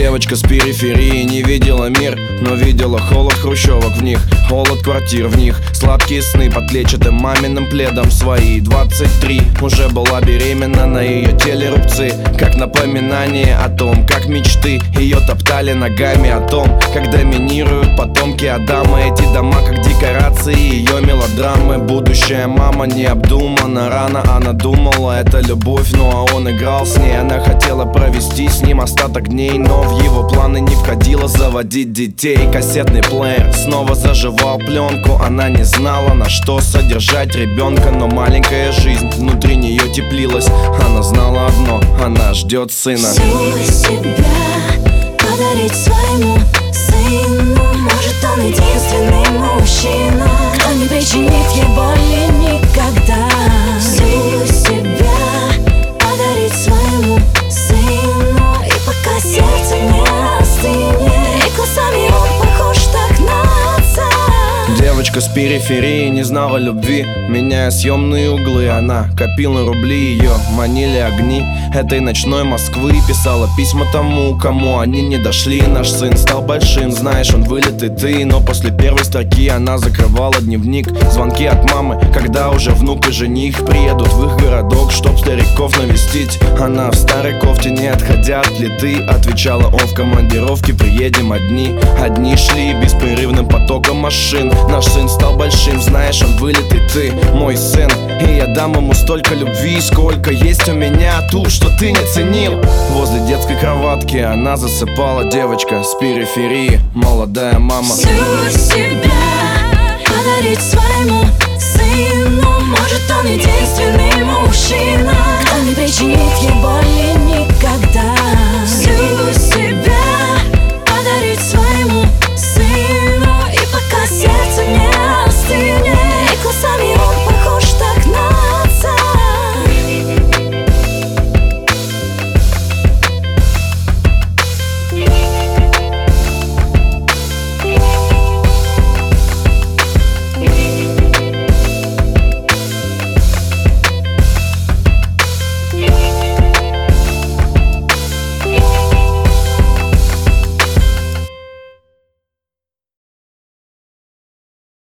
Девочка с периферии не видела мир, но видела холод хрущевок в них, холод квартир в них, сладкие сны под клетчатым маминым пледом. Свои 23 уже была беременна, на ее теле рубцы, как напоминание о том, как мечты ее топтали ногами, о том, как доминируют потомки Адама. Эти дома как декорации ее мелодрамы. Будущая мама необдуманно, рано она думала, это любовь, ну а он играл с ней. Она хотела провести с ним остаток дней, но в его планы не входило заводить детей. Кассетный плеер снова заживал пленку. Она не знала, на что содержать ребенка, но маленькая жизнь внутри нее теплилась. Она знала одно, она ждет сына. Всю себя подарить своему сыну. Может, он единственный мужчина, кто не причинит ей боли никогда. Всю себя подарить своему сыну. И пока сердце не остынет, и глазами он похож так на отца. Девочка с периферии не знала любви, меняя съемные углы. Она копила рубли, ее манили огни этой ночной Москвы. Писала письма тому, кому они не дошли. Наш сын стал большим, знаешь, он вылитый ты. Но после первой строки она закрывала дневник. Звонки от мамы, когда уже внук и жених приедут в их городок, чтоб стариков навестить. Она в старой кофте, не отходя от плиты, отвечала: он в командировке, приедем одни. Одни шли беспрерывным потоком машин. Наш сын стал большим, знаешь, он вылитый ты, мой сын. И я дам ему столько любви, сколько есть у меня, ту, что ты не ценил. Возле детской кроватки она засыпала. Девочка с периферии, молодая мама. Всю себя подарить своему сыну. Может, он единственный мужчина, кто не причинит ей боль